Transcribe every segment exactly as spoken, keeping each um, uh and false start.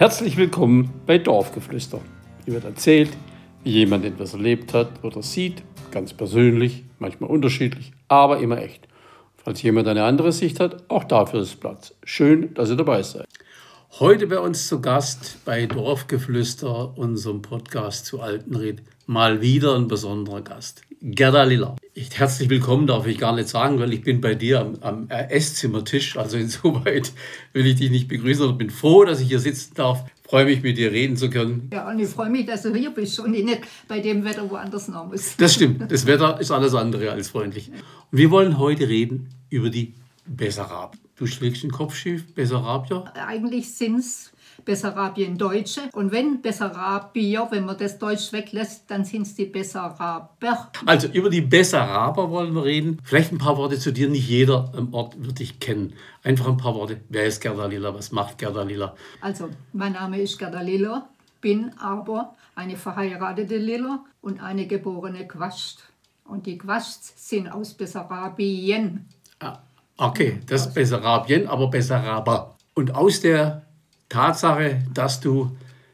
Herzlich willkommen bei Dorfgeflüster. Hier wird erzählt, wie jemand etwas erlebt hat oder sieht, ganz persönlich, manchmal unterschiedlich, aber immer echt. Falls jemand eine andere Sicht hat, auch dafür ist Platz. Schön, dass ihr dabei seid. Heute bei uns zu Gast bei Dorfgeflüster, unserem Podcast zu Altenried, mal wieder ein besonderer Gast, Gerda Liller. Ich, herzlich willkommen darf ich gar nicht sagen, weil ich bin bei dir am, am Esszimmertisch, also insoweit will ich dich nicht begrüßen und bin froh, dass ich hier sitzen darf. Freue mich, mit dir reden zu können. Ja, und ich freue mich, dass du hier bist und ich nicht bei dem Wetter woanders noch muss. Das stimmt, das Wetter ist alles andere als freundlich. Und wir wollen heute reden über die Bessarabien. Du schlägst den Kopf schief, Bessarabier? Eigentlich sind es Bessarabien Deutsche. Und wenn Bessarabier, wenn man das Deutsch weglässt, dann sind es die Bessaraber. Also über die Bessaraber wollen wir reden. Vielleicht ein paar Worte zu dir. Nicht jeder am Ort wird dich kennen. Einfach ein paar Worte. Wer ist Gerda Liller? Was macht Gerda Liller? Also, mein Name ist Gerda Liller, bin aber eine verheiratete Liller und eine geborene Quast. Und die Quasts sind aus Bessarabien. Ah, okay, das ist Bessarabien, aber Bessaraber. Und aus der Tatsache, dass du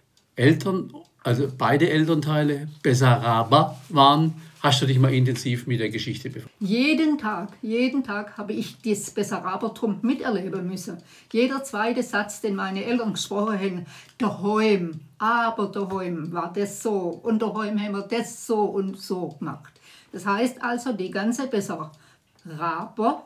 Eltern, also beide Elternteile Bessaraber waren, hast du dich mal intensiv mit der Geschichte befasst? Jeden Tag, jeden Tag habe ich das Bessarabertum miterleben müssen. Jeder zweite Satz, den meine Eltern gesprochen haben, daheim, aber daheim war das so und daheim haben wir das so und so gemacht. Das heißt also, die ganze Bessaraber,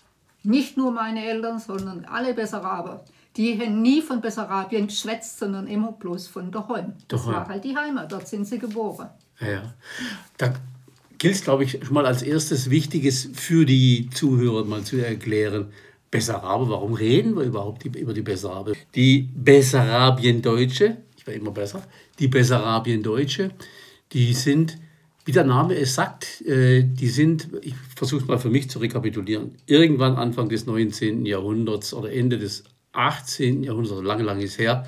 nicht nur meine Eltern, sondern alle Bessaraber, die haben nie von Bessarabien geschwätzt, sondern immer bloß von daheim. Das Daheim. war halt die Heimat, dort sind sie geboren. Ja, ja. Da gilt es, glaube ich, schon mal als erstes Wichtiges für die Zuhörer mal zu erklären. Bessaraber, warum reden wir überhaupt über die Bessaraber? Die Bessarabien-Deutsche, ich war immer besser, die Bessarabien-Deutsche, die sind, wie der Name es sagt, die sind, ich versuche es mal für mich zu rekapitulieren, irgendwann Anfang des neunzehnten. Jahrhunderts oder Ende des achtzehnten. Jahrhunderts, also lange, lange ist her,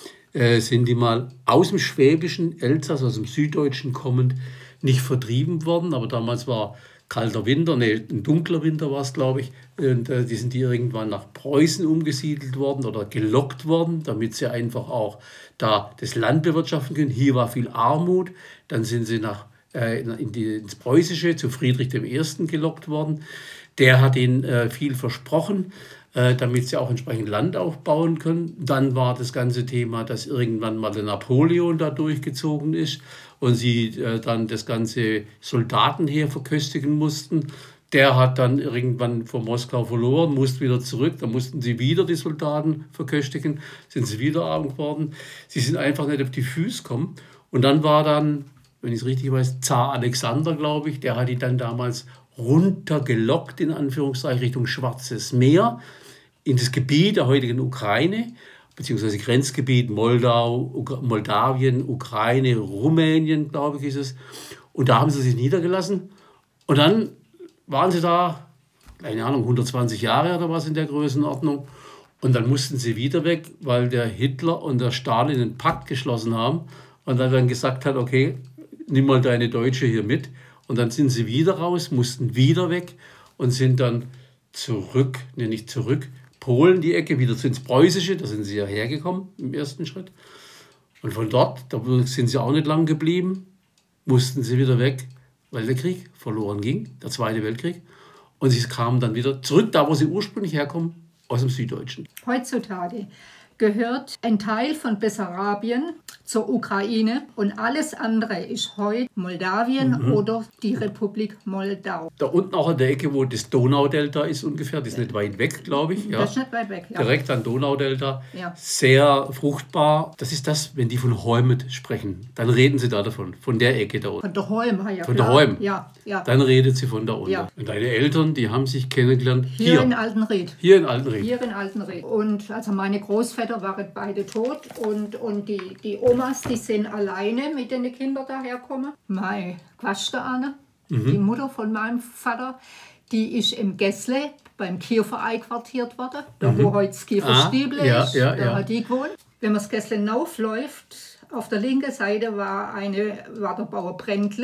sind die mal aus dem schwäbischen Elsass, aus dem Süddeutschen kommend, nicht vertrieben worden, aber damals war kalter Winter, nee, ein dunkler Winter war es, glaube ich, und äh, die sind die irgendwann nach Preußen umgesiedelt worden oder gelockt worden, damit sie einfach auch da das Land bewirtschaften können. Hier war viel Armut, dann sind sie nach, äh, in die, ins Preußische zu Friedrich der Erste gelockt worden. Der hat ihnen äh, viel versprochen, äh, damit sie auch entsprechend Land aufbauen können. Dann war das ganze Thema, dass irgendwann mal der Napoleon da durchgezogen ist und sie äh, dann das ganze Soldatenheer verköstigen mussten. Der hat dann irgendwann vor Moskau verloren, musste wieder zurück. Da mussten sie wieder die Soldaten verköstigen, sind sie wieder arm geworden. Sie sind einfach nicht auf die Füße gekommen. Und dann war dann, wenn ich es richtig weiß, Zar Alexander, glaube ich, der hat ihn dann damals runtergelockt, in Anführungszeichen, Richtung Schwarzes Meer, in das Gebiet der heutigen Ukraine, beziehungsweise Grenzgebiet Moldau, Moldawien, Ukraine, Rumänien, glaube ich, ist es. Und da haben sie sich niedergelassen. Und dann waren sie da, keine Ahnung, hundertzwanzig Jahre oder was in der Größenordnung. Und dann mussten sie wieder weg, weil der Hitler und der Stalin einen Pakt geschlossen haben. Und dann dann gesagt hat, okay, nimm mal deine Deutsche hier mit. Und dann sind sie wieder raus, mussten wieder weg und sind dann zurück, ne nicht zurück, Polen die Ecke, wieder ins Preußische, da sind sie ja hergekommen im ersten Schritt. Und von dort, da sind sie auch nicht lang geblieben, mussten sie wieder weg, weil der Krieg verloren ging, der Zweite Weltkrieg. Und sie kamen dann wieder zurück, da wo sie ursprünglich herkommen, aus dem Süddeutschen. Heutzutage gehört ein Teil von Bessarabien zur Ukraine und alles andere ist heute Moldawien mhm. oder die Republik Moldau. Da unten auch an der Ecke, wo das Donaudelta ist ungefähr, das ist nicht weit weg, glaube ich. Ja. Das ist nicht weit weg, ja. Direkt an Donaudelta, ja. Sehr fruchtbar. Das ist das, wenn die von Holmet sprechen, dann reden sie da davon, von der Ecke da unten. Von der Holm, ja. Von der Holm. Ja, ja. Dann redet sie von da unten. Ja. Und deine Eltern, die haben sich kennengelernt hier. Hier in Altenried. Hier in Altenried. Hier in Altenried. Und also meine Großväter waren beide tot und, und die, die Omas, die sind alleine mit den Kindern daherkommen. Meine Quaste Anne, mhm. die Mutter von meinem Vater, die ist im Gessle beim Kiefer einquartiert worden, da mhm. wo heute das Kieferstiebel ah, ist, ja, ja, da ja. hat die gewohnt. Wenn man das Gessle hinaufläuft, auf der linken Seite war, eine, war der Bauer Brändle.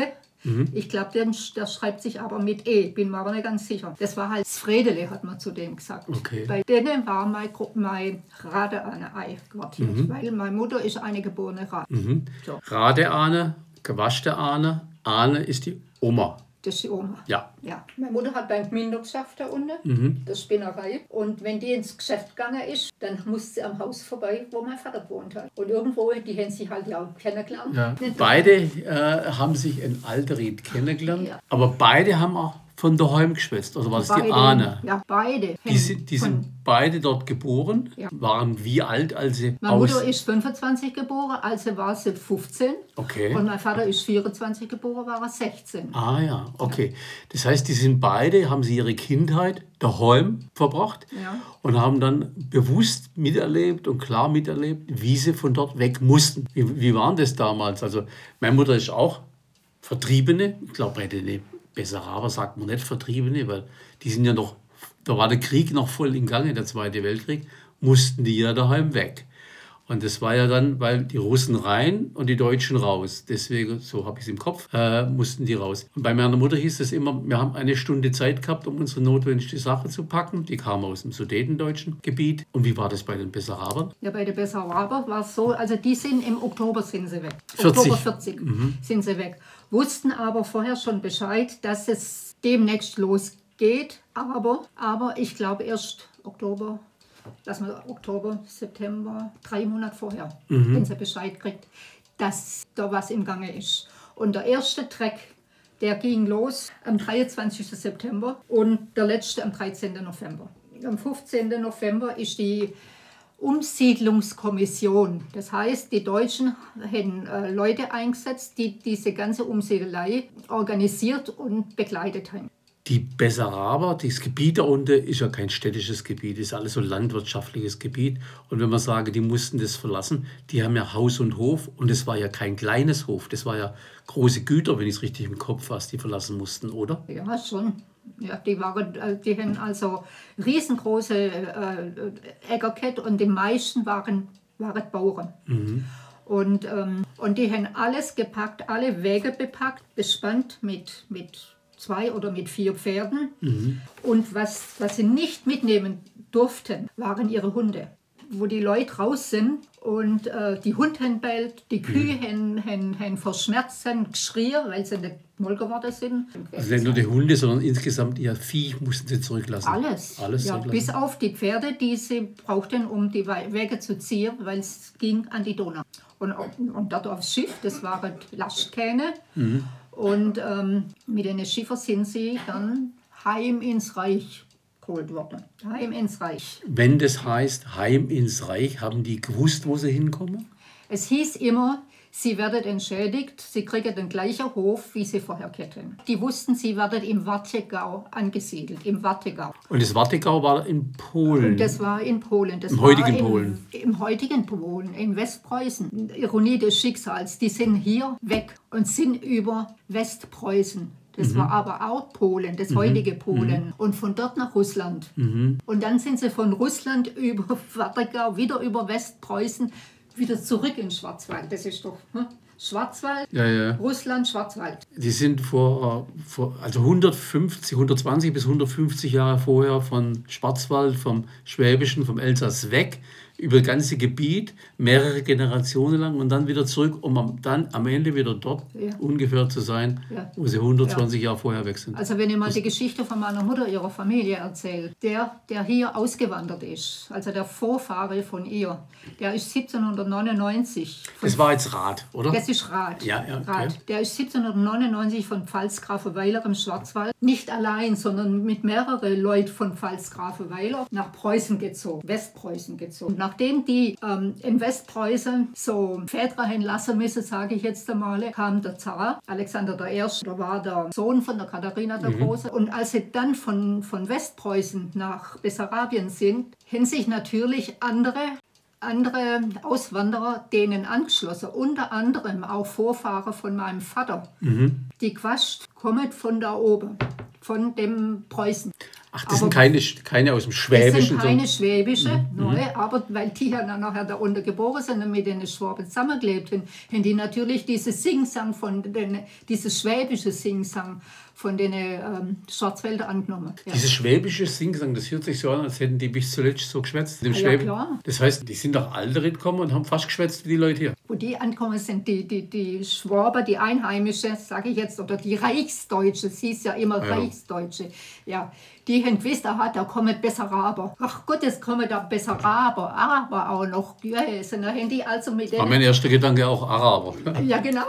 Mhm. Ich glaube, der, der schreibt sich aber mit E, bin mir aber nicht ganz sicher. Das war halt Fredele, hat man zu dem gesagt. Okay. Bei denen war mein, mein Radeahne einquartiert, mhm. weil meine Mutter ist eine geborene Rade. Mhm. So. Radeahne, gewaschte Ahne, Ahne ist die Oma. Das ist die Oma. Ja. ja. Meine Mutter hat beim Gminder geschafft da unten, mhm. der Spinnerei. Und wenn die ins Geschäft gegangen ist, dann musste sie am Haus vorbei, wo mein Vater gewohnt hat. Und irgendwo, die haben sich halt ja kennengelernt. Ja. Beide äh, haben sich in Alterried kennengelernt, ja. aber beide haben auch von daheim geschwätzt. Also war es die Ahne? Ja, beide. Die sind, die sind beide dort geboren. Ja. Waren wie alt, als sie Meine Mutter ist fünfundzwanzig geboren, also war sie fünfzehn. Okay. Und mein Vater ist vierundzwanzig geboren, war er sechzehn. Ah ja, okay. Das heißt, die sind beide, haben sie ihre Kindheit daheim verbracht ja. und haben dann bewusst miterlebt und klar miterlebt, wie sie von dort weg mussten. Wie, wie war das damals? Also meine Mutter ist auch Vertriebene. Ich glaube, bei den Bessaraber sagt man nicht Vertriebene, weil die sind ja noch, da war der Krieg noch voll im Gange, der Zweite Weltkrieg, mussten die ja daheim weg. Und das war ja dann, weil die Russen rein und die Deutschen raus. Deswegen, so habe ich es im Kopf, äh, mussten die raus. Und bei meiner Mutter hieß es immer, wir haben eine Stunde Zeit gehabt, um unsere notwendigste Sache zu packen. Die kamen aus dem sudetendeutschen Gebiet. Und wie war das bei den Bessarabern? Ja, bei den Bessarabern war es so, also die sind im Oktober sind sie weg. vierzig. Oktober vierzig mhm. sind sie weg. Wussten aber vorher schon Bescheid, dass es demnächst losgeht. Aber, aber ich glaube erst Oktober, lass mal Oktober, September, drei Monate vorher, mhm. wenn sie Bescheid kriegt, dass da was im Gange ist. Und der erste Treck, der ging los am dreiundzwanzigsten September und der letzte am dreizehnten November. Am fünfzehnten November ist die Umsiedlungskommission. Das heißt, die Deutschen haben äh, Leute eingesetzt, die diese ganze Umsiedelei organisiert und begleitet haben. Die Bessaraber, das Gebiet da unten ist ja kein städtisches Gebiet, ist alles so landwirtschaftliches Gebiet. Und wenn man sage, die mussten das verlassen, die haben ja Haus und Hof und es war ja kein kleines Hof, das war ja große Güter, wenn ich es richtig im Kopf habe, die verlassen mussten, oder? Ja, schon. Ja, die, waren, die haben also riesengroße äh, Äcker gehabt und die meisten waren, waren Bauern. Mhm. Und, ähm, und die haben alles gepackt, alle Wege bepackt, bespannt mit, mit zwei oder mit vier Pferden. Mhm. Und was, was sie nicht mitnehmen durften, waren ihre Hunde. Wo die Leute raus sind und äh, die Hunde haben bellt, die Kühe mhm. haben, haben, haben vor Schmerz geschrien, weil sie nicht mal geworden sind. Also nicht nur die Hunde, sondern insgesamt ihr Vieh mussten sie zurücklassen. Alles, Alles ja, bis auf die Pferde, die sie brauchten, um die Wege zu ziehen, weil es ging an die Donau. Und, und dort aufs Schiff, das waren Lastkähne. Mhm. Und ähm, mit den Schiffen sind sie dann heim ins Reich geholt worden. Heim ins Reich. Wenn das heißt Heim ins Reich, haben die gewusst, wo sie hinkommen? Es hieß immer, sie werden entschädigt, sie kriegen den gleichen Hof, wie sie vorher hatten. Die wussten, sie werden im Warthegau angesiedelt, im Warthegau. Und das Warthegau war in Polen? Und das war in Polen. Das Im war heutigen im, Polen? Im heutigen Polen, in Westpreußen. Ironie des Schicksals, die sind hier weg und sind über Westpreußen. Das mhm. war aber auch Polen, das mhm. heutige Polen. Mhm. Und von dort nach Russland. Mhm. Und dann sind sie von Russland über Warthegau, wieder über Westpreußen, wieder zurück in Schwarzwald. Das ist doch hm? Schwarzwald, ja, ja. Russland, Schwarzwald. Die sind vor, vor also hundertfünfzig, hundertzwanzig bis hundertfünfzig Jahre vorher von Schwarzwald, vom Schwäbischen, vom Elsass weg, über das ganze Gebiet, mehrere Generationen lang und dann wieder zurück, um am, dann am Ende wieder dort ja. ungefähr zu sein, ja. wo sie hundertzwanzig ja. Jahre vorher weg sind. Also wenn ich mal das die Geschichte von meiner Mutter, ihrer Familie erzähle, der, der hier ausgewandert ist, also der Vorfahre von ihr, der ist siebzehnhundertneunundneunzig. Das war jetzt Rath, oder? Das ist Rath. Ja, ja, Rath. Okay. Der ist siebzehnhundertneunundneunzig von Pfalzgrafenweiler im Schwarzwald, nicht allein, sondern mit mehreren Leuten von Pfalzgrafenweiler nach Preußen gezogen, Westpreußen gezogen. Nachdem die ähm, in Westpreußen so Väter haben lassen müssen, sage ich jetzt einmal, kam der Zar, Alexander der Erste, der war der Sohn von der Katharina der mhm. Große. Und als sie dann von, von Westpreußen nach Bessarabien sind, haben sich natürlich andere, andere Auswanderer denen angeschlossen. Unter anderem auch Vorfahre von meinem Vater. Mhm. Die Quast kommt von da oben, von dem Preußen. Ach, das sind keine, keine aus dem Schwäbischen? Das sind keine so. Schwäbische, Mhm. nein, aber weil die ja dann nachher da unten geboren sind und mit den Schwaben zusammengelebt haben, haben die natürlich dieses Singsang von den, dieses schwäbische Singsang von den ähm, Schwarzwälder angenommen. Ja. Dieses schwäbische Singsang, das hört sich so an, als hätten die bis zuletzt so geschwätzt. Dem Ja, Schwäb- klar. Das heißt, die sind doch alle gekommen und haben fast geschwätzt wie die Leute hier. Wo die angekommen sind, die, die, die Schwaber, die Einheimische, sage ich jetzt, oder die Reichsdeutsche, es hieß ja immer Ja. Reichsdeutsche, ja, die haben gewusst, aha, da kommen Bessaraber. Ach Gott, es kommen da Bessaraber, aber auch noch Gewesen. Da haben die also mit War denen... mein erster Gedanke auch Araber. Ja, genau.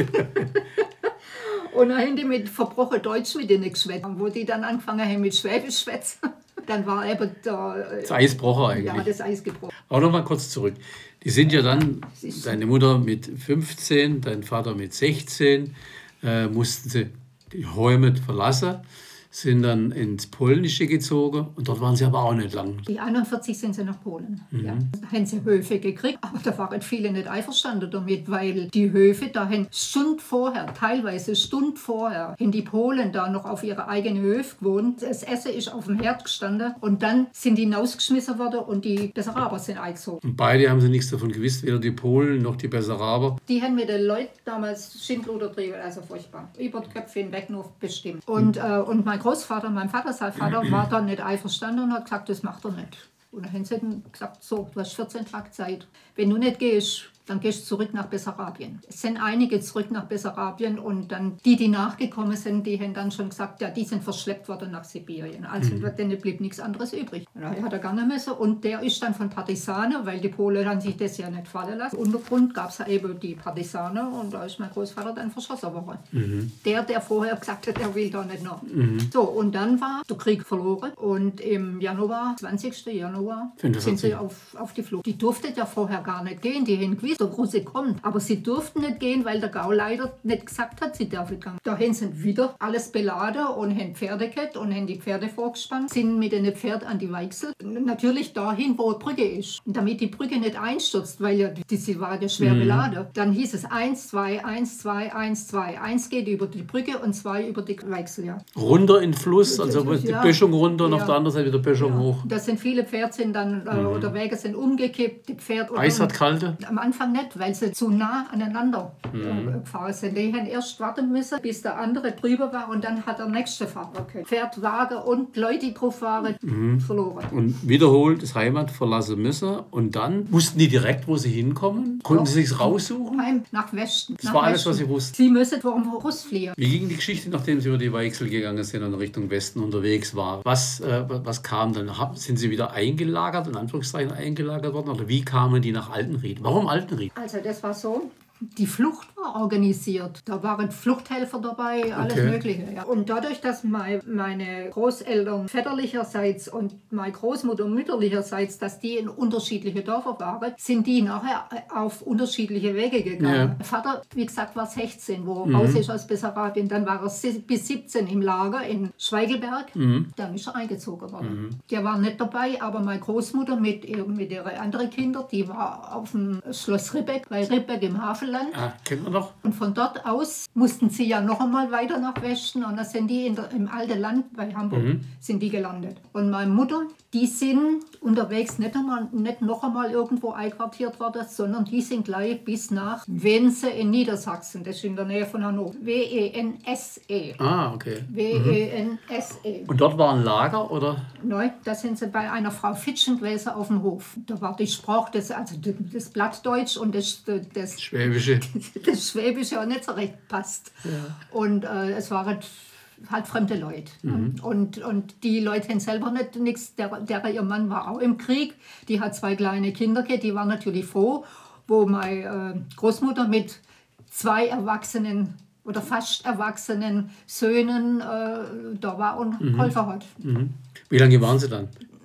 Und dann haben die mit verbrochen Deutsch mit denen geschwätzt. Wo die dann angefangen haben mit Schwäbisch zu schwätzen, dann war eben der, Das Eisbrocher eigentlich. ja, das Eis gebrochen. Aber noch mal kurz zurück. Die sind ja dann, ist- deine Mutter mit fünfzehn, dein Vater mit sechzehn, äh, mussten sie die Heimat verlassen, sind dann ins Polnische gezogen und dort waren sie aber auch nicht lang. Die einundvierzig sind sie nach Polen. Mhm. Ja. Da haben sie Höfe gekriegt, aber da waren viele nicht einverstanden damit, weil die Höfe, da haben Stunden vorher, teilweise Stunden vorher, in die Polen da noch auf ihre eigenen Höfe gewohnt. Das Essen ist auf dem Herd gestanden und dann sind die hinausgeschmissen worden und die Bessaraber sind eingezogen. Und beide haben sie nichts davon gewusst, weder die Polen noch die Bessaraber. Die haben mit den Leuten damals Schindluder getrieben, also furchtbar. Über die Köpfe hinweg nur bestimmt. Und, äh, und mein Großvater, mein Vater, sein Vater, war da nicht einverstanden und hat gesagt, das macht er nicht. Und dann haben sie dann gesagt, so, du hast vierzehn Tage Zeit. Wenn du nicht gehst, dann gehst du zurück nach Bessarabien. Es sind einige zurück nach Bessarabien und dann die, die nachgekommen sind, die haben dann schon gesagt, ja, die sind verschleppt worden nach Sibirien. Also mhm. denen blieb nichts anderes übrig. Und da hat er gegangen müssen und der ist dann von Partisanen, weil die Polen haben sich das ja nicht fallen lassen. Im Untergrund gab es ja eben die Partisanen und da ist mein Großvater dann verschossen worden. Mhm. Der, der vorher gesagt hat, er will da nicht noch. Mhm. So, und dann war der Krieg verloren und im Januar, zwanzigsten Januar, fünfundvierzig. sind sie auf, auf die Flucht. Die durften ja vorher gar nicht gehen, die haben gewusst, der Russe kommt. Aber sie durften nicht gehen, weil der Gauleiter nicht gesagt hat, sie dürfen gehen. Dahin sind wieder alles beladen und haben Pferde gehabt und haben die Pferde vorgespannt, sind mit den Pferden an die Weichsel. Natürlich dahin, wo die Brücke ist. Und damit die Brücke nicht einstürzt, weil ja die, sie war ja schwer mhm. beladen. Dann hieß es eins, zwei, eins, zwei, eins, zwei. eins geht über die Brücke und zwei über die Weichsel. Ja. Runter in den Fluss, also die ja. Böschung runter und ja. auf der anderen Seite wieder Böschung ja. hoch. Da sind viele Pferde sind dann, äh, mhm. oder Wege sind umgekippt. Die Pferde Eis hat kalte? Am Anfang nicht, weil sie zu nah aneinander mhm. äh, gefahren sind. Die haben erst warten müssen, bis der andere drüber war und dann hat der nächste Fahrer okay. Pferd, Wagen und Leute, die drauf waren, mhm. verloren. Und wiederholt das Heimat verlassen müssen und dann mussten die direkt, wo sie hinkommen, konnten sie sich raussuchen? Heim, nach Westen. Das nach war alles, Westen. was sie wussten. Sie müssen vor dem Russ fliehen. Wie ging die Geschichte, nachdem sie über die Weichsel gegangen sind und Richtung Westen unterwegs waren? Was, äh, was kam dann? Sind sie wieder eingelagert, in Anführungszeichen eingelagert worden? Oder wie kamen die nach Altenried? Warum Altenried? Also das war so, die Flucht war organisiert. Da waren Fluchthelfer dabei, alles Okay. Mögliche. Ja. Und dadurch, dass mein, meine Großeltern väterlicherseits und meine Großmutter mütterlicherseits, dass die in unterschiedliche Dörfer waren, sind die nachher auf unterschiedliche Wege gegangen. Ja. Mein Vater, wie gesagt, war sechzehn, wo er Mhm. raus ist aus Bessarabien. Dann war er si- bis siebzehn im Lager in Schweigelberg. Mhm. Dann ist er eingezogen worden. Mhm. Der war nicht dabei, aber meine Großmutter mit, ihr- mit ihren anderen Kindern, die war auf dem Schloss Ribbeck, bei Ribbeck im Havelland. Ah, kennt man doch. Und von dort aus mussten sie ja noch einmal weiter nach Westen und dann sind die in der, im alten Land bei Hamburg Mhm. sind die gelandet. Und meine Mutter, die sind unterwegs nicht, einmal, nicht noch einmal irgendwo einquartiert worden, sondern die sind gleich bis nach Wense in Niedersachsen, das ist in der Nähe von Hannover. W E N S E. Ah, okay. W E N S E. Und dort war ein Lager, oder? Nein, da sind sie bei einer Frau Fitschen gewesen auf dem Hof. Da war die Sprache, das, also das Blattdeutsch und das, das, Schwäbische. das Schwäbische auch nicht so recht passt. Ja. Und äh, es waren halt fremde Leute. Mhm. Und, und die Leute haben selber nicht nichts. Der, der ihr Mann war auch im Krieg. Die hat zwei kleine Kinder gehabt. Die waren natürlich froh, wo meine äh, Großmutter mit zwei erwachsenen oder fast erwachsenen Söhnen äh, da war und mhm. geholfen hat. Mhm. Wie lange waren sie dann?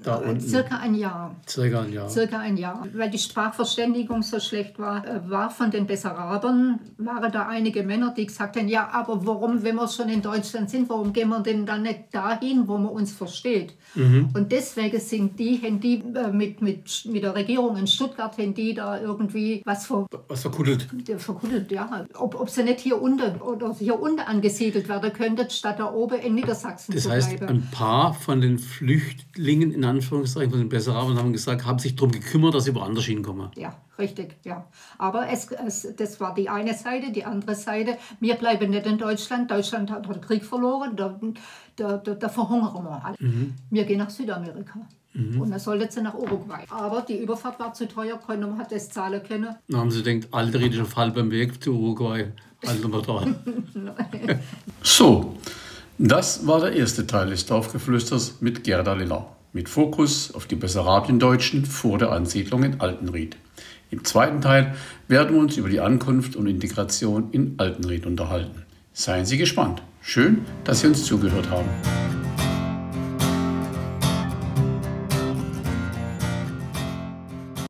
Da unten. Circa ein Jahr. Circa ein Jahr. Circa ein Jahr. Weil die Sprachverständigung so schlecht war, war von den Bessarabern, waren da einige Männer, die gesagt haben, ja, aber warum, wenn wir schon in Deutschland sind, warum gehen wir denn dann nicht dahin, wo man uns versteht? Mhm. Und deswegen sind die, haben die mit, mit, mit der Regierung in Stuttgart, haben die da irgendwie was, ver, was verkuddelt. Verkuddelt, ja. Ob, ob sie nicht hier unten oder hier unten angesiedelt werden könnten, statt da oben in Niedersachsen das zu heißt, bleiben. Ein paar von den Flüchtlingen, in Anführungszeichen, von den Bessarabern, haben gesagt, haben sich darum gekümmert, dass sie woanders hinkommen. Ja, richtig, ja. Aber es, es, das war die eine Seite, die andere Seite, wir bleiben nicht in Deutschland, Deutschland hat den Krieg verloren, da, da, da, da verhungern wir alle. Mhm. Wir gehen nach Südamerika. Mhm. Und dann sollte sie nach Uruguay. Aber die Überfahrt war zu teuer, keiner hat das zahlen können. Dann haben sie gedacht, Alter, ich auf halbem Weg zu Uruguay. Alter, mal da. So, das war der erste Teil des Dorfgeflüsters mit Gerda Liller. Mit Fokus auf die Bessarabiendeutschen vor der Ansiedlung in Altenried. Im zweiten Teil werden wir uns über die Ankunft und Integration in Altenried unterhalten. Seien Sie gespannt. Schön, dass Sie uns zugehört haben.